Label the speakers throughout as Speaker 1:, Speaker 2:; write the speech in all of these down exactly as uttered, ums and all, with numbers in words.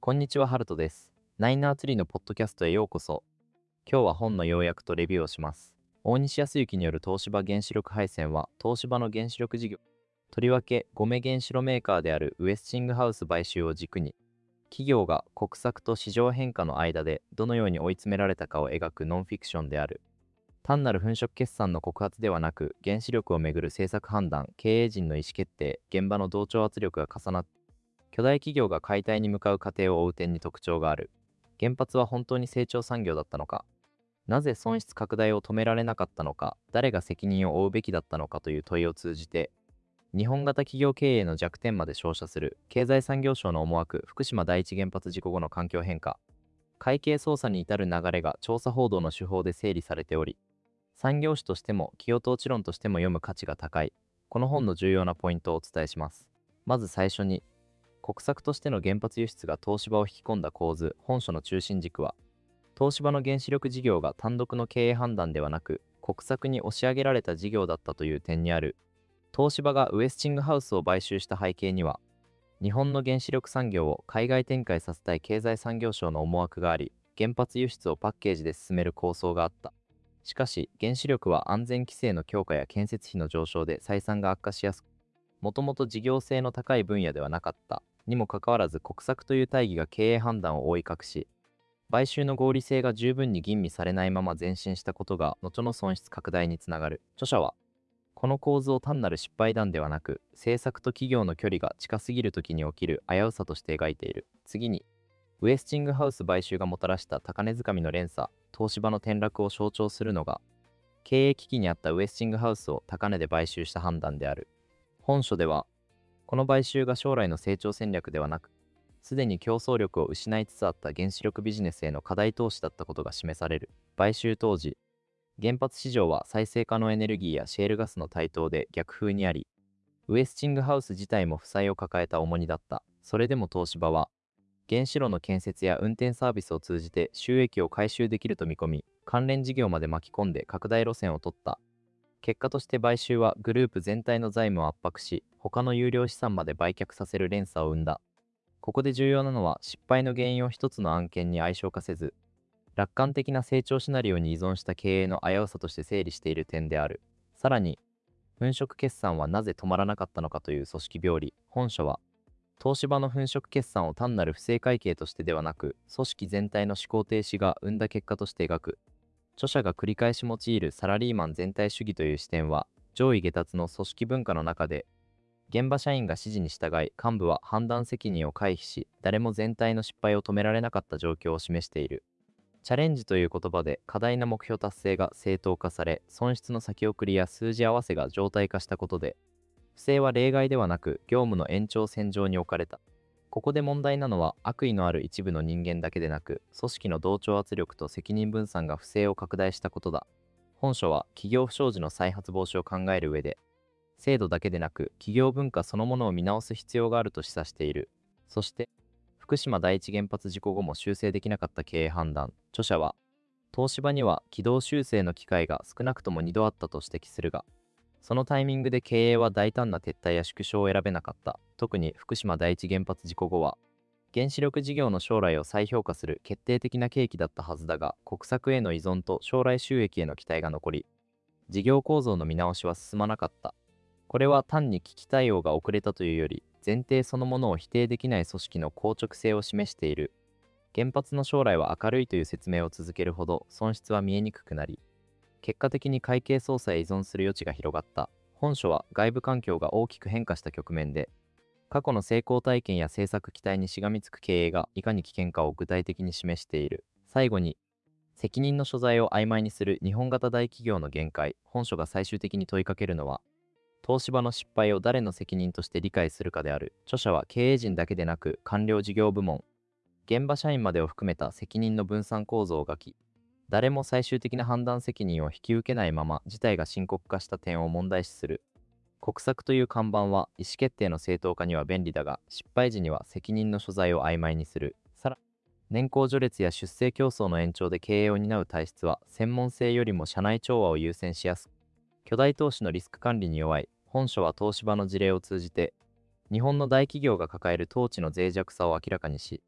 Speaker 1: こんにちは、ハルトです。ナイナーツリーのポッドキャストへようこそ。今日は本の要約とレビューをします。大西康之による東芝原子力配線は、東芝の原子力事業、とりわけゴメ原子炉メーカーであるウエスチングハウス買収を軸に、企業が国策と市場変化の間でどのように追い詰められたかを描くノンフィクションである。単なる粉飾決算の告発ではなく、原子力をめぐる政策判断、経営陣の意思決定、現場の同調圧力が重なって、巨大企業が解体に向かう過程を追う点に特徴がある。原発は本当に成長産業だったのか、なぜ損失拡大を止められなかったのか、誰が責任を負うべきだったのかという問いを通じて、日本型企業経営の弱点まで照射する経済産業省の思惑、福島第一原発事故後の環境変化、会計捜査に至る流れが調査報道の手法で整理されており、産業史としても企業統治論としても読む価値が高い。この本の重要なポイントをお伝えします。まず最初に、国策としての原発輸出が東芝を引き込んだ構図、本書の中心軸は、東芝の原子力事業が単独の経営判断ではなく、国策に押し上げられた事業だったという点にある。東芝がウエスチングハウスを買収した背景には、日本の原子力産業を海外展開させたい経済産業省の思惑があり、原発輸出をパッケージで進める構想があった。しかし、原子力は安全規制の強化や建設費の上昇で採算が悪化しやすく、もともと事業性の高い分野ではなかった。にもかかわらず国策という大義が経営判断を覆い隠し、買収の合理性が十分に吟味されないまま前進したことが後の損失拡大につながる。著者は、この構図を単なる失敗談ではなく、政策と企業の距離が近すぎる時に起きる危うさとして描いている。次に、ウエスチングハウス買収がもたらした高値掴みの連鎖、東芝の転落を象徴するのが、経営危機にあったウエスチングハウスを高値で買収した判断である。本書では、この買収が将来の成長戦略ではなく、すでに競争力を失いつつあった原子力ビジネスへの過大投資だったことが示される。買収当時、原発市場は再生可能エネルギーやシェールガスの台頭で逆風にあり、ウエスチングハウス自体も負債を抱えた重荷だった。それでも東芝は、原子炉の建設や運転サービスを通じて収益を回収できると見込み、関連事業まで巻き込んで拡大路線を取った。結果として買収はグループ全体の財務を圧迫し、他の有料資産まで売却させる連鎖を生んだ。ここで重要なのは、失敗の原因を一つの案件に矮小化せず、楽観的な成長シナリオに依存した経営の危うさとして整理している点である。さらに、粉飾決算はなぜ止まらなかったのかという組織病理。本書は、東芝の粉飾決算を単なる不正会計としてではなく、組織全体の思考停止が生んだ結果として描く。著者が繰り返し用いるサラリーマン全体主義という視点は、上位下達の組織文化の中で、現場社員が指示に従い、幹部は判断責任を回避し、誰も全体の失敗を止められなかった状況を示している。チャレンジという言葉で過大な目標達成が正当化され、損失の先送りや数字合わせが常態化したことで、不正は例外ではなく業務の延長線上に置かれた。ここで問題なのは、悪意のある一部の人間だけでなく、組織の同調圧力と責任分散が不正を拡大したことだ。本書は企業不祥事の再発防止を考える上で、制度だけでなく企業文化そのものを見直す必要があると示唆している。そして、福島第一原発事故後も修正できなかった経営判断。著者は、東芝には軌道修正の機会が少なくともにどあったと指摘するが、そのタイミングで経営は大胆な撤退や縮小を選べなかった。特に福島第一原発事故後は、原子力事業の将来を再評価する決定的な契機だったはずだが、国策への依存と将来収益への期待が残り、事業構造の見直しは進まなかった。これは単に危機対応が遅れたというより、前提そのものを否定できない組織の硬直性を示している。原発の将来は明るいという説明を続けるほど損失は見えにくくなり、結果的に会計操作へ依存する余地が広がった。本書は外部環境が大きく変化した局面で、過去の成功体験や政策期待にしがみつく経営がいかに危険かを具体的に示している。最後に、責任の所在を曖昧にする日本型大企業の限界。本書が最終的に問いかけるのは、東芝の失敗を誰の責任として理解するかである。著者は経営陣だけでなく官僚事業部門、現場社員までを含めた責任の分散構造を書き、誰も最終的な判断責任を引き受けないまま事態が深刻化した点を問題視する。国策という看板は意思決定の正当化には便利だが、失敗時には責任の所在を曖昧にする。さらに、年功序列や出世競争の延長で経営を担う体質は専門性よりも社内調和を優先しやすく、巨大投資のリスク管理に弱い。本書は東芝の事例を通じて、日本の大企業が抱える統治の脆弱さを明らかにし、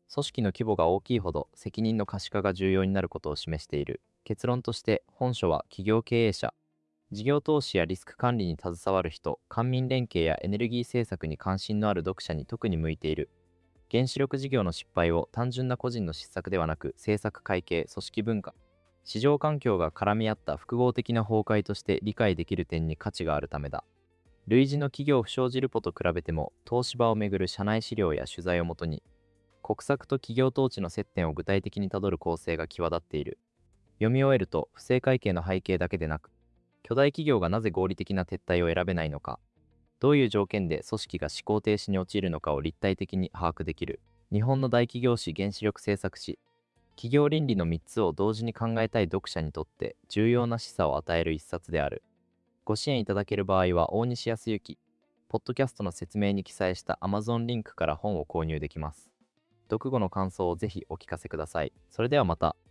Speaker 1: 組織の規模が大きいほど責任の可視化が重要になることを示している。結論として、本書は企業経営者、事業投資やリスク管理に携わる人、官民連携やエネルギー政策に関心のある読者に特に向いている。原子力事業の失敗を単純な個人の失策ではなく、政策会計、組織文化、市場環境が絡み合った複合的な崩壊として理解できる点に価値があるためだ。類似の企業不祥事ルポと比べても、東芝をめぐる社内資料や取材をもとに、国策と企業統治の接点を具体的にたどる構成が際立っている。読み終えると、不正会計の背景だけでなく、巨大企業がなぜ合理的な撤退を選べないのか、どういう条件で組織が思考停止に陥るのかを立体的に把握できる。日本の大企業誌原子力政策誌、企業倫理のみっつを同時に考えたい読者にとって重要な示唆を与える一冊である。ご支援いただける場合は大西康之、ポッドキャストの説明に記載した Amazon リンクから本を購入できます。読後の感想をぜひお聞かせください。それではまた。